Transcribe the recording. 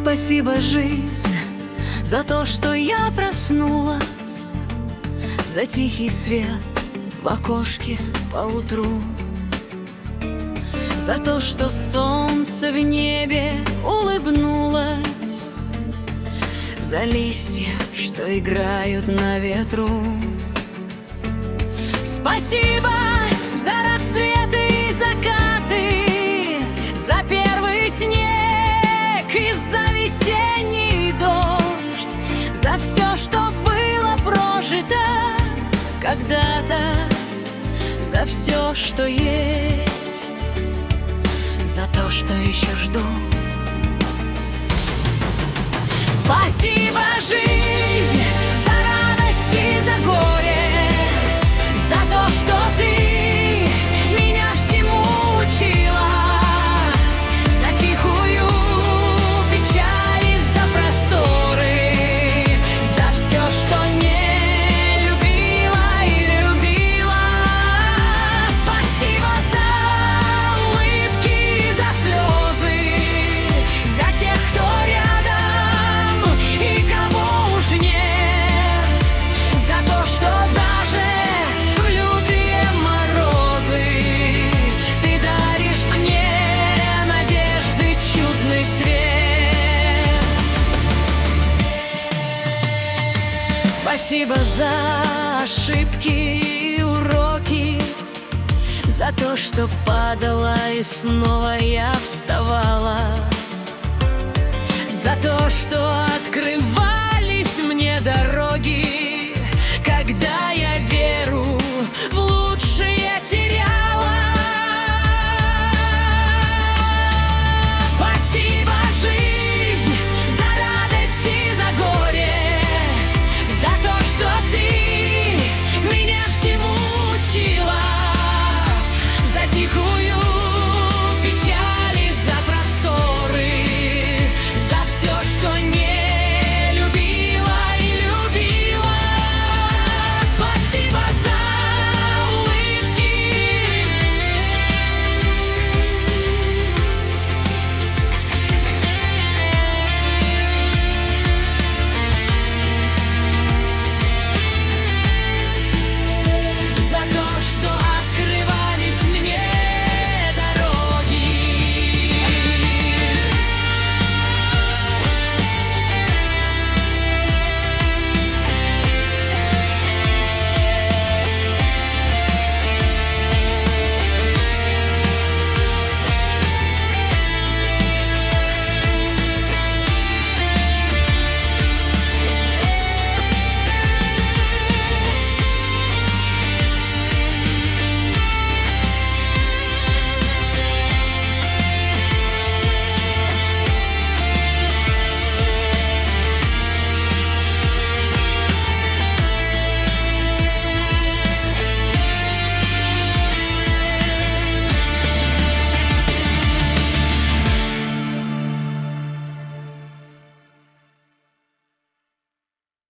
Спасибо, жизнь, за то, что я проснулась, за тихий свет в окошке поутру, за то, что солнце в небе улыбнулось, за листья, что играют на ветру. Спасибо за рассветы и закаты, за первый снег и за весенний дождь, за все, что было прожито когда-то, за все, что есть, за то, что еще жду. Спасибо, жизнь, за радость и за горе, за то, что ты меня всему учила, за тихую печаль и за просторы, за все, что не любила и любила. Спасибо за улыбки и за слезы, за тех, кто рядом и кого уж нет, за то, что даже в лютые морозы ты даришь мне надежды чудный свет. Спасибо за ошибки и уроки, за то, что падала и снова я вставала, за то, что открывались мне дороги,